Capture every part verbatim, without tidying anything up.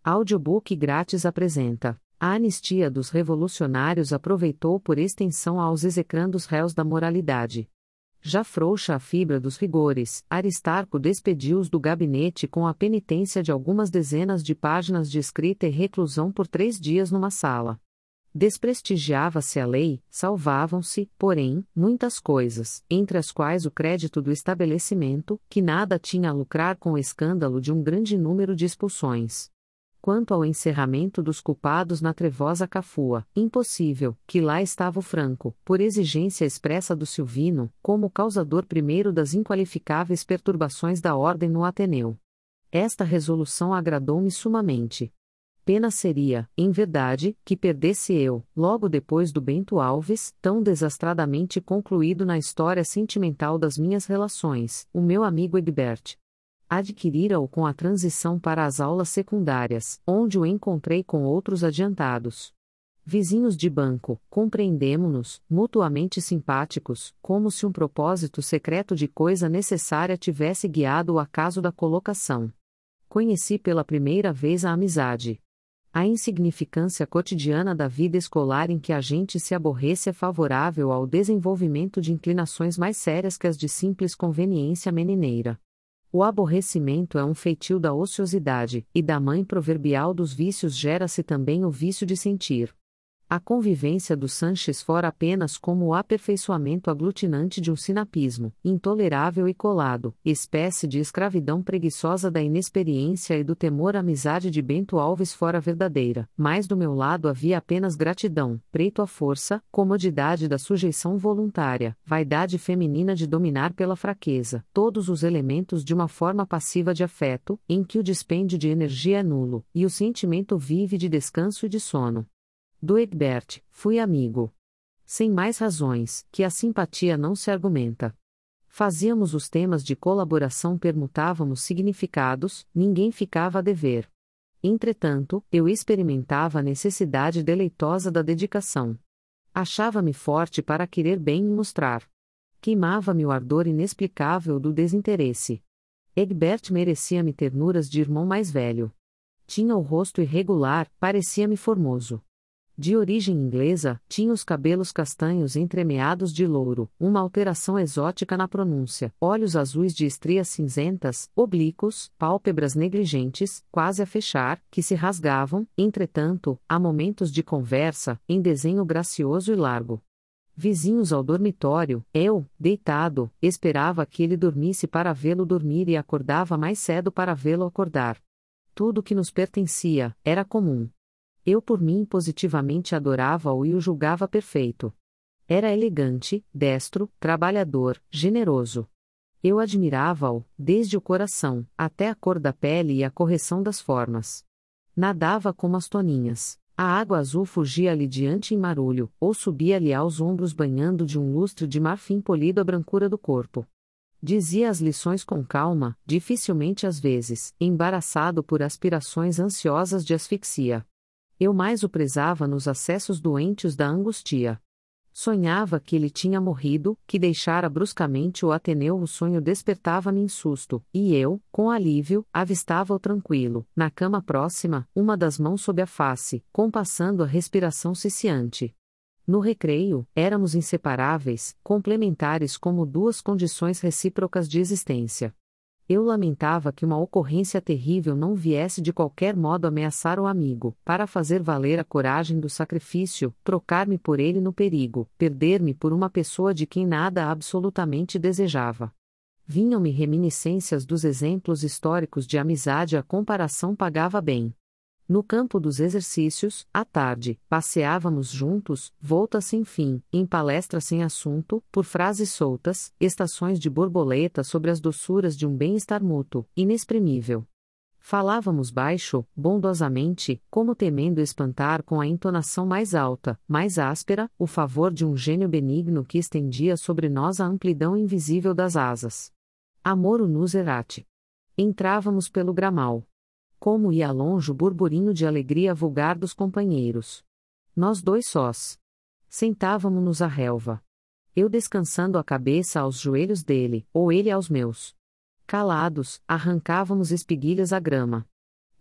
Audiobook grátis apresenta: A anistia dos revolucionários aproveitou por extensão aos execrandos réus da moralidade. Já frouxa a fibra dos rigores, Aristarco despediu-os do gabinete com a penitência de algumas dezenas de páginas de escrita e reclusão por três dias numa sala. Desprestigiava-se a lei, salvavam-se, porém, muitas coisas, entre as quais o crédito do estabelecimento, que nada tinha a lucrar com o escândalo de um grande número de expulsões. Quanto ao encerramento dos culpados na trevosa Cafua, impossível, que lá estava o Franco, por exigência expressa do Silvino, como causador primeiro das inqualificáveis perturbações da ordem no Ateneu. Esta resolução agradou-me sumamente. Pena seria, em verdade, que perdesse eu, logo depois do Bento Alves, tão desastradamente concluído na história sentimental das minhas relações, o meu amigo Egbert. Adquirira-o com a transição para as aulas secundárias, onde o encontrei com outros adiantados. Vizinhos de banco, compreendemo-nos, mutuamente simpáticos, como se um propósito secreto de coisa necessária tivesse guiado o acaso da colocação. Conheci pela primeira vez a amizade. A insignificância cotidiana da vida escolar em que a gente se aborrece é favorável ao desenvolvimento de inclinações mais sérias que as de simples conveniência menineira. O aborrecimento é um feitio da ociosidade, e da mãe proverbial dos vícios gera-se também o vício de sentir. A convivência dos Sanches fora apenas como o aperfeiçoamento aglutinante de um sinapismo, intolerável e colado, espécie de escravidão preguiçosa da inexperiência e do temor. A amizade de Bento Alves fora verdadeira, mas do meu lado havia apenas gratidão, preito à força, comodidade da sujeição voluntária, vaidade feminina de dominar pela fraqueza, todos os elementos de uma forma passiva de afeto, em que o dispêndio de energia é nulo, e o sentimento vive de descanso e de sono. Do Egbert, fui amigo. Sem mais razões, que a simpatia não se argumenta. Fazíamos os temas de colaboração, permutávamos significados, ninguém ficava a dever. Entretanto, eu experimentava a necessidade deleitosa da dedicação. Achava-me forte para querer bem e mostrar. Queimava-me o ardor inexplicável do desinteresse. Egbert merecia-me ternuras de irmão mais velho. Tinha o rosto irregular, parecia-me formoso. De origem inglesa, tinha os cabelos castanhos entremeados de louro, uma alteração exótica na pronúncia, olhos azuis de estrias cinzentas, oblíquos, pálpebras negligentes, quase a fechar, que se rasgavam, entretanto, a momentos de conversa, em desenho gracioso e largo. Vizinhos ao dormitório, eu, deitado, esperava que ele dormisse para vê-lo dormir e acordava mais cedo para vê-lo acordar. Tudo que nos pertencia, era comum. Eu por mim positivamente adorava-o e o julgava perfeito. Era elegante, destro, trabalhador, generoso. Eu admirava-o, desde o coração, até a cor da pele e a correção das formas. Nadava como as toninhas. A água azul fugia-lhe diante em marulho, ou subia-lhe aos ombros banhando de um lustre de marfim polido a brancura do corpo. Dizia as lições com calma, dificilmente às vezes, embaraçado por aspirações ansiosas de asfixia. Eu mais o prezava nos acessos doentes da angústia. Sonhava que ele tinha morrido, que deixara bruscamente o Ateneu. O sonho despertava-me em susto, e eu, com alívio, avistava-o tranquilo, na cama próxima, uma das mãos sob a face, compassando a respiração ciciante. No recreio, éramos inseparáveis, complementares como duas condições recíprocas de existência. Eu lamentava que uma ocorrência terrível não viesse de qualquer modo ameaçar o amigo, para fazer valer a coragem do sacrifício, trocar-me por ele no perigo, perder-me por uma pessoa de quem nada absolutamente desejava. Vinham-me reminiscências dos exemplos históricos de amizade. A comparação pagava bem. No campo dos exercícios, à tarde, passeávamos juntos, voltas sem fim, em palestras sem assunto, por frases soltas, estações de borboleta sobre as doçuras de um bem-estar mútuo, inexprimível. Falávamos baixo, bondosamente, como temendo espantar com a entonação mais alta, mais áspera, o favor de um gênio benigno que estendia sobre nós a amplidão invisível das asas. Amor unus erat. Entrávamos pelo gramal. Como ia longe o burburinho de alegria vulgar dos companheiros. Nós dois sós. Sentávamo-nos à relva. Eu descansando a cabeça aos joelhos dele, ou ele aos meus. Calados, arrancávamos espiguilhas à grama.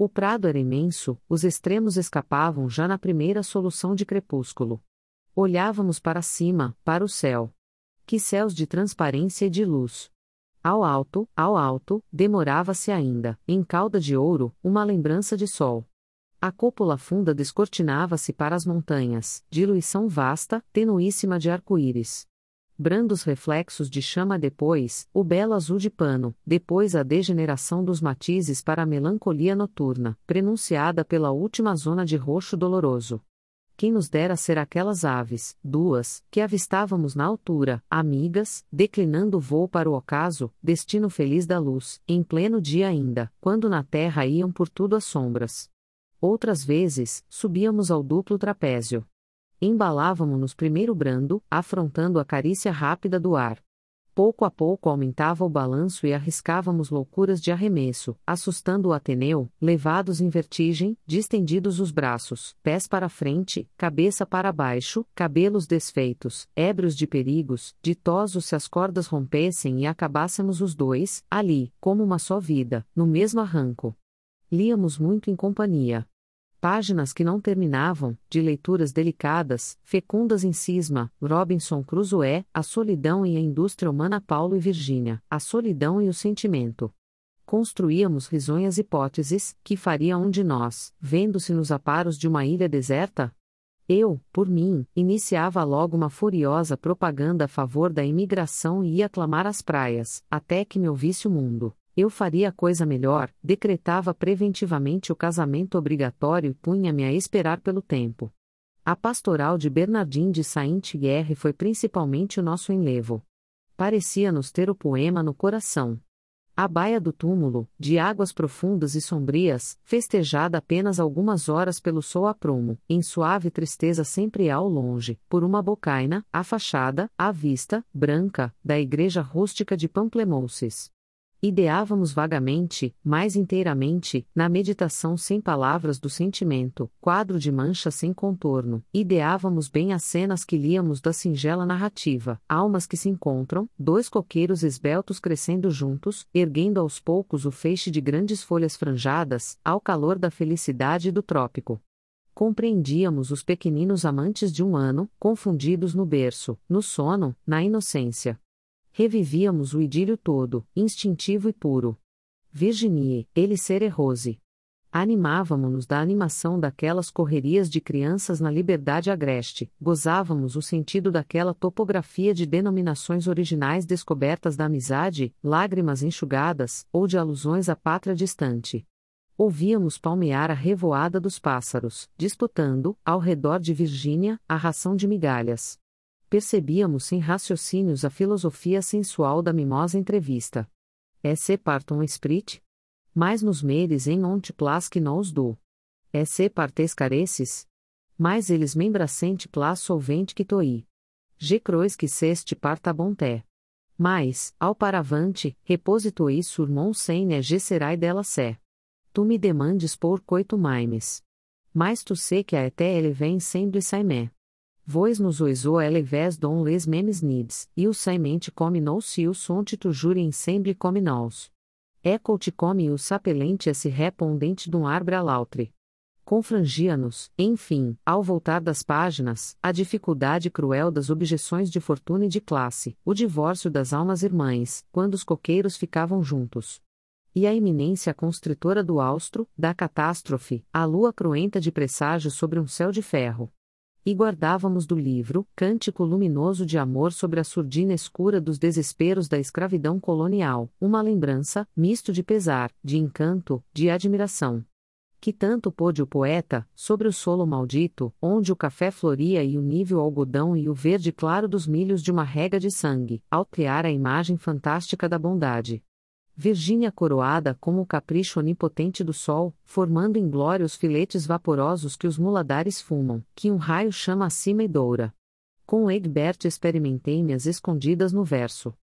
O prado era imenso, os extremos escapavam já na primeira solução de crepúsculo. Olhávamos para cima, para o céu. Que céus de transparência e de luz! Ao alto, ao alto, demorava-se ainda, em cauda de ouro, uma lembrança de sol. A cúpula funda descortinava-se para as montanhas, diluição vasta, tenuíssima de arco-íris. Brandos reflexos de chama depois, o belo azul de pano, depois a degeneração dos matizes para a melancolia noturna, prenunciada pela última zona de roxo doloroso. Quem nos dera ser aquelas aves, duas, que avistávamos na altura, amigas, declinando o voo para o ocaso, destino feliz da luz, em pleno dia ainda, quando na terra iam por tudo as sombras. Outras vezes, subíamos ao duplo trapézio. Embalávamo-nos primeiro brando, afrontando a carícia rápida do ar. Pouco a pouco aumentava o balanço e arriscávamos loucuras de arremesso, assustando o Ateneu, levados em vertigem, distendidos os braços, pés para frente, cabeça para baixo, cabelos desfeitos, ébrios de perigos, ditosos se as cordas rompessem e acabássemos os dois, ali, como uma só vida, no mesmo arranco. Líamos muito em companhia. Páginas que não terminavam, de leituras delicadas, fecundas em cisma, Robinson Crusoe, A Solidão e a Indústria Humana, Paulo e Virgínia, A Solidão e o Sentimento. Construíamos risonhas hipóteses, que faria um de nós, vendo-se nos aparos de uma ilha deserta? Eu, por mim, iniciava logo uma furiosa propaganda a favor da imigração e ia clamar às praias, até que me ouvisse o mundo. Eu faria coisa melhor, decretava preventivamente o casamento obrigatório e punha-me a esperar pelo tempo. A pastoral de Bernardin de Saint-Guerre foi principalmente o nosso enlevo. Parecia-nos ter o poema no coração. A baia do túmulo, de águas profundas e sombrias, festejada apenas algumas horas pelo sol a prumo, em suave tristeza sempre ao longe, por uma bocaina, a fachada, à vista, branca, da igreja rústica de Pamplemouses. Ideávamos vagamente, mais inteiramente, na meditação sem palavras do sentimento, quadro de mancha sem contorno, ideávamos bem as cenas que líamos da singela narrativa, almas que se encontram, dois coqueiros esbeltos crescendo juntos, erguendo aos poucos o feixe de grandes folhas franjadas, ao calor da felicidade do trópico. Compreendíamos os pequeninos amantes de um ano, confundidos no berço, no sono, na inocência. Revivíamos o idílio todo, instintivo e puro. Virginie, Elisere Rose. Animávamo-nos da animação daquelas correrias de crianças na liberdade agreste, gozávamos o sentido daquela topografia de denominações originais descobertas da amizade, lágrimas enxugadas, ou de alusões à pátria distante. Ouvíamos palmear a revoada dos pássaros, disputando, ao redor de Virgínia, a ração de migalhas. Percebíamos sem raciocínios a filosofia sensual da mimosa entrevista. Esse parton esprit? Mais nos meres en ont plas que nos do. Esse partes careces? Mais eles membracente plas solvente que toi. Je crois que ceste parta bonté. Mais, ao paravante, repositoi sur mon sene gesserai della sé. Tu me demandes por coito maimes. Mais tu sei que a até ele vem sempre saimé. Vois nos oiso eleves dom les memes nids, e o saimente come nous se o sonte tu jurem sempre come nous. Eco te come o sapelente esse repondente dum arbre alautre. Confrangia-nos, enfim, ao voltar das páginas, a dificuldade cruel das objeções de fortuna e de classe, o divórcio das almas irmãs, quando os coqueiros ficavam juntos. E a iminência constritora do austro, da catástrofe, a lua cruenta de presságio sobre um céu de ferro. E guardávamos do livro, Cântico Luminoso de Amor sobre a surdina escura dos desesperos da escravidão colonial, uma lembrança, misto de pesar, de encanto, de admiração. Que tanto pôde o poeta, sobre o solo maldito, onde o café floria e o nível algodão e o verde claro dos milhos de uma rega de sangue, ao criar a imagem fantástica da bondade. Virgínia coroada como o capricho onipotente do sol, formando em glória os filetes vaporosos que os muladares fumam, que um raio chama acima e doura. Com Egbert experimentei-me as escondidas no verso.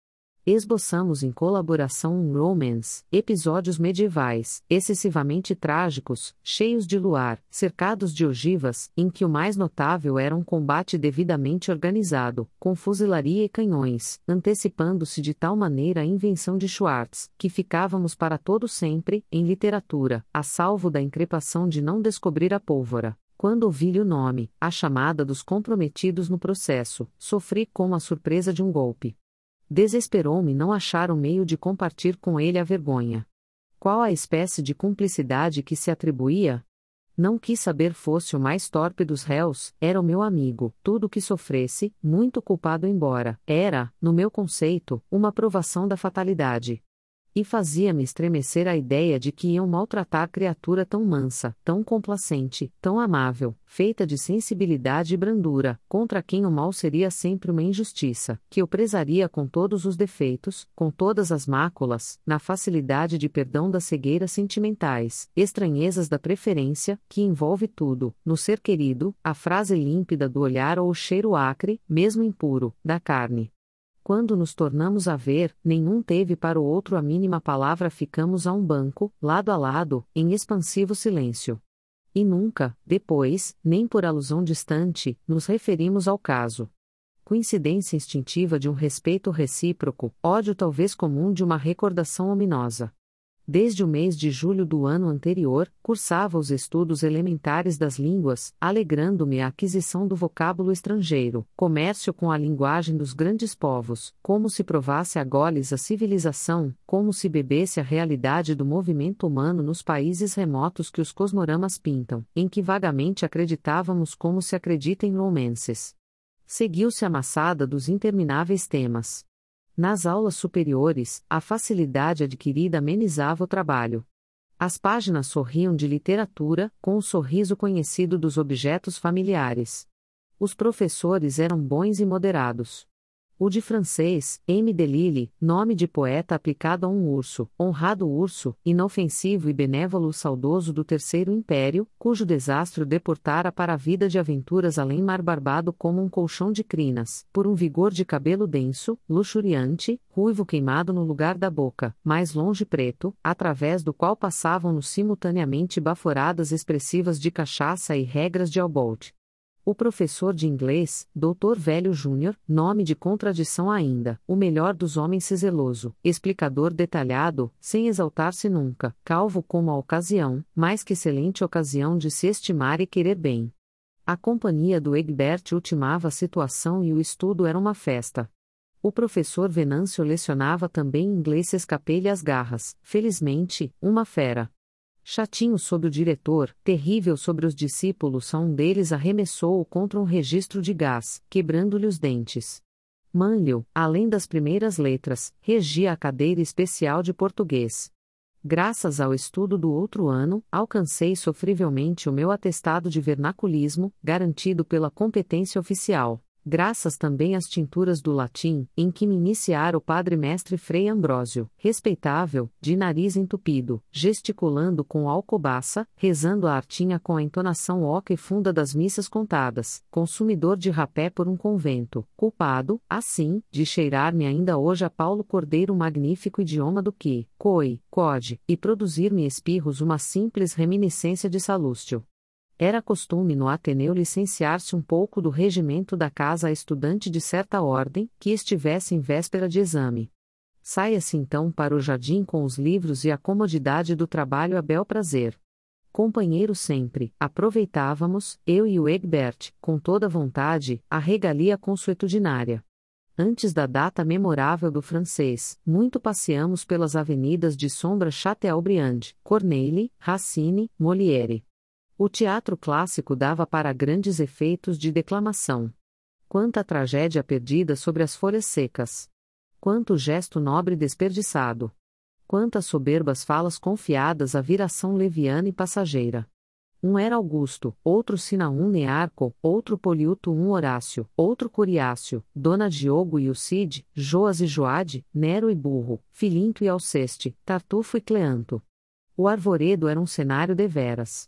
Esboçamos em colaboração um romance, episódios medievais, excessivamente trágicos, cheios de luar, cercados de ogivas, em que o mais notável era um combate devidamente organizado, com fuzilaria e canhões, antecipando-se de tal maneira a invenção de Schwartz, que ficávamos para todo sempre, em literatura, a salvo da increpação de não descobrir a pólvora. Quando ouvi-lhe o nome, a chamada dos comprometidos no processo, sofri como a surpresa de um golpe. Desesperou-me não achar um meio de compartir com ele a vergonha. Qual a espécie de cumplicidade que se atribuía? Não quis saber fosse o mais torpe dos réus, era o meu amigo, tudo o que sofresse, muito culpado embora, era, no meu conceito, uma provação da fatalidade. E fazia-me estremecer a ideia de que iam maltratar criatura tão mansa, tão complacente, tão amável, feita de sensibilidade e brandura, contra quem o mal seria sempre uma injustiça, que eu prezaria com todos os defeitos, com todas as máculas, na facilidade de perdão das cegueiras sentimentais, estranhezas da preferência, que envolve tudo, no ser querido, a frase límpida do olhar ou o cheiro acre, mesmo impuro, da carne. Quando nos tornamos a ver, nenhum teve para o outro a mínima palavra, ficamos a um banco, lado a lado, em expansivo silêncio. E nunca, depois, nem por alusão distante, nos referimos ao caso. Coincidência instintiva de um respeito recíproco, ódio talvez comum de uma recordação ominosa. Desde o mês de julho do ano anterior, cursava os estudos elementares das línguas, alegrando-me a aquisição do vocábulo estrangeiro, comércio com a linguagem dos grandes povos, como se provasse a goles a civilização, como se bebesse a realidade do movimento humano nos países remotos que os cosmoramas pintam, em que vagamente acreditávamos como se acredita em romances. Seguiu-se a maçada dos intermináveis temas. Nas aulas superiores, a facilidade adquirida amenizava o trabalho. As páginas sorriam de literatura, com o sorriso conhecido dos objetos familiares. Os professores eram bons e moderados. O de francês, M. Delille, nome de poeta aplicado a um urso, honrado urso, inofensivo e benévolo saudoso do Terceiro Império, cujo desastre o deportara para a vida de aventuras além mar barbado como um colchão de crinas, por um vigor de cabelo denso, luxuriante, ruivo queimado no lugar da boca, mais longe preto, através do qual passavam-nos simultaneamente baforadas expressivas de cachaça e regras de Albold. O professor de inglês, doutor Velho Júnior, nome de contradição ainda, o melhor dos homens cizeloso, explicador detalhado, sem exaltar-se nunca, calvo como a ocasião, mais que excelente ocasião de se estimar e querer bem. A companhia do Egbert ultimava a situação e o estudo era uma festa. O professor Venâncio lecionava também inglês, escapei-lhe as garras, felizmente, uma fera. Chatinho sobre o diretor, terrível sobre os discípulos, a um deles arremessou-o contra um registro de gás, quebrando-lhe os dentes. Manlio, além das primeiras letras, regia a cadeira especial de português. Graças ao estudo do outro ano, alcancei sofrivelmente o meu atestado de vernaculismo, garantido pela competência oficial. Graças também às tinturas do latim, em que me iniciara o padre-mestre Frei Ambrósio, respeitável, de nariz entupido, gesticulando com alcobaça, rezando a artinha com a entonação oca e funda das missas contadas, consumidor de rapé por um convento, culpado, assim, de cheirar-me ainda hoje a Paulo Cordeiro, magnífico idioma do que, coi, code, e produzir-me espirros uma simples reminiscência de Salústio. Era costume no Ateneu licenciar-se um pouco do regimento da casa a estudante de certa ordem, que estivesse em véspera de exame. Saia-se então para o jardim com os livros e a comodidade do trabalho a bel prazer. Companheiros sempre, aproveitávamos, eu e o Egbert, com toda vontade, a regalia consuetudinária. Antes da data memorável do francês, muito passeamos pelas avenidas de sombra Chateaubriand, Corneille, Racine, Molière. O teatro clássico dava para grandes efeitos de declamação. Quanta tragédia perdida sobre as folhas secas! Quanto gesto nobre desperdiçado! Quantas soberbas falas confiadas à viração leviana e passageira! Um era Augusto, outro Sinaum Nearco, outro Poliuto um Horácio, outro Curiácio, Dona Diogo e o Cid, Joas e Joade, Nero e Burro, Filinto e Alceste, Tartufo e Cleanto. O arvoredo era um cenário deveras.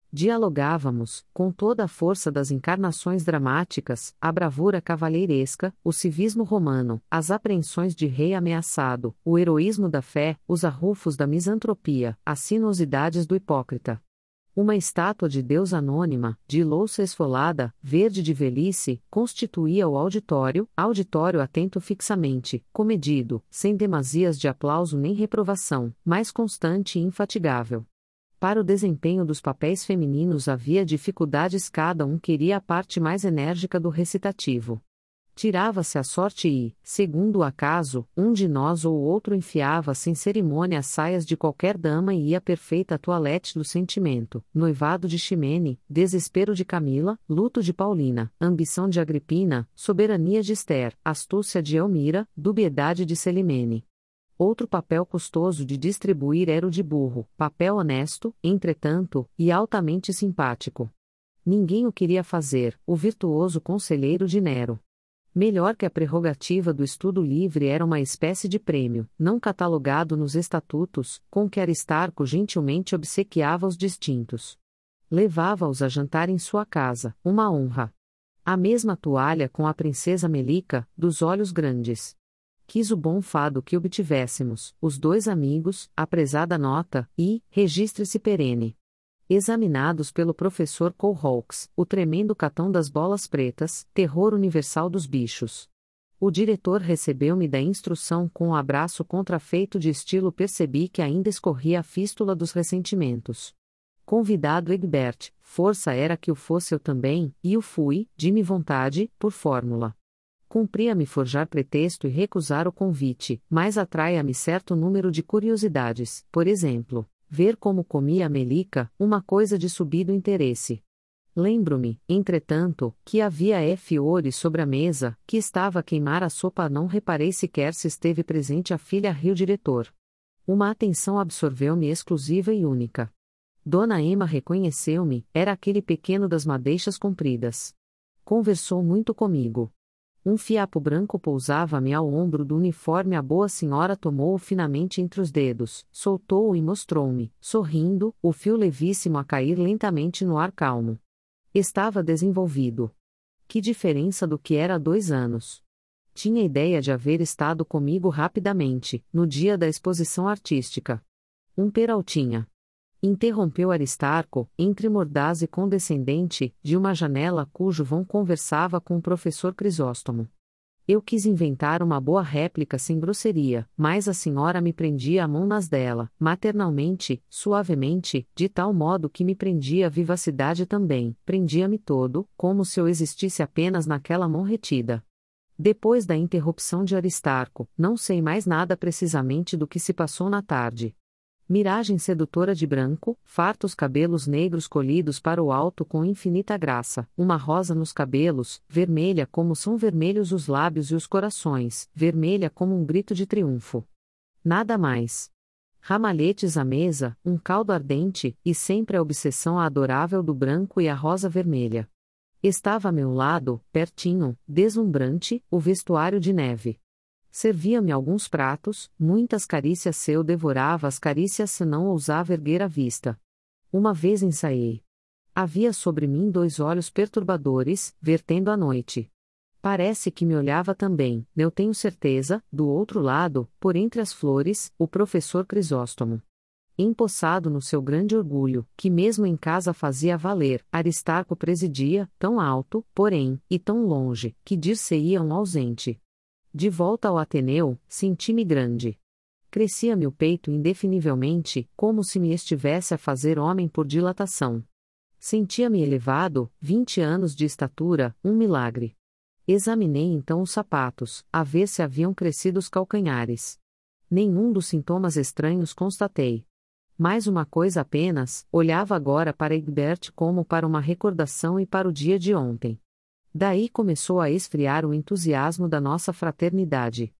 Dialogávamos, com toda a força das encarnações dramáticas, a bravura cavalheiresca, o civismo romano, as apreensões de rei ameaçado, o heroísmo da fé, os arrufos da misantropia, as sinuosidades do hipócrita. Uma estátua de Deus anônima, de louça esfolada, verde de velhice, constituía o auditório, auditório atento fixamente, comedido, sem demasias de aplauso nem reprovação, mais constante e infatigável. Para o desempenho dos papéis femininos havia dificuldades, cada um queria a parte mais enérgica do recitativo. Tirava-se a sorte e, segundo o acaso, um de nós ou outro enfiava sem cerimônia as saias de qualquer dama e ia perfeita a toilette do sentimento, noivado de Ximene, desespero de Camila, luto de Paulina, ambição de Agripina, soberania de Esther, astúcia de Elmira, dubiedade de Celimene. Outro papel custoso de distribuir era o de burro, papel honesto, entretanto, e altamente simpático. Ninguém o queria fazer, o virtuoso conselheiro de Nero. Melhor que a prerrogativa do estudo livre era uma espécie de prêmio, não catalogado nos estatutos, com que Aristarco gentilmente obsequiava os distintos. Levava-os a jantar em sua casa, uma honra. A mesma toalha com a princesa Melica, dos olhos grandes. Quis o bom fado que obtivéssemos, os dois amigos, a prezada nota, e, registre-se perene. Examinados pelo professor Colhaux, o tremendo catão das bolas pretas, terror universal dos bichos. O diretor recebeu-me da instrução com um abraço contrafeito de estilo, percebi que ainda escorria a fístula dos ressentimentos. Convidado Egbert, força era que o fosse eu também, e o fui, de-me vontade, por fórmula. Cumpria-me forjar pretexto e recusar o convite, mas atraia-me certo número de curiosidades, por exemplo, ver como comia a Melica, uma coisa de subido interesse. Lembro-me, entretanto, que havia fiores sobre a mesa, que estava a queimar a sopa, não reparei sequer se esteve presente a filha Rio diretor. Uma atenção absorveu-me exclusiva e única. Dona Emma reconheceu-me, era aquele pequeno das madeixas compridas. Conversou muito comigo. Um fiapo branco pousava-me ao ombro do uniforme. A boa senhora tomou-o finamente entre os dedos, soltou-o e mostrou-me, sorrindo, o fio levíssimo a cair lentamente no ar calmo. Estava desenvolvido. Que diferença do que era há dois anos! Tinha ideia de haver estado comigo rapidamente, no dia da exposição artística. Um peraltinha. Interrompeu Aristarco, entre mordaz e condescendente, de uma janela cujo vão conversava com o professor Crisóstomo. Eu quis inventar uma boa réplica sem grosseria, mas a senhora me prendia a mão nas dela, maternalmente, suavemente, de tal modo que me prendia a vivacidade também, prendia-me todo, como se eu existisse apenas naquela mão retida. Depois da interrupção de Aristarco, não sei mais nada precisamente do que se passou na tarde. Miragem sedutora de branco, fartos cabelos negros colhidos para o alto com infinita graça, uma rosa nos cabelos, vermelha como são vermelhos os lábios e os corações, vermelha como um grito de triunfo. Nada mais. Ramalhetes à mesa, um caldo ardente, e sempre a obsessão adorável do branco e a rosa vermelha. Estava a meu lado, pertinho, deslumbrante, o vestuário de neve. Servia-me alguns pratos, muitas carícias se eu devorava as carícias se não ousava erguer a vista. Uma vez ensaiei. Havia sobre mim dois olhos perturbadores, vertendo a noite. Parece que me olhava também, eu tenho certeza, do outro lado, por entre as flores, o professor Crisóstomo. Empossado no seu grande orgulho, que mesmo em casa fazia valer, Aristarco presidia, tão alto, porém, e tão longe, que dir-se-ia um ausente. De volta ao Ateneu, senti-me grande. Crescia-me o peito indefinivelmente, como se me estivesse a fazer homem por dilatação. Sentia-me elevado, vinte anos de estatura, um milagre. Examinei então os sapatos, a ver se haviam crescido os calcanhares. Nenhum dos sintomas estranhos constatei. Mais uma coisa apenas, olhava agora para Egbert como para uma recordação e para o dia de ontem. Daí começou a esfriar o entusiasmo da nossa fraternidade.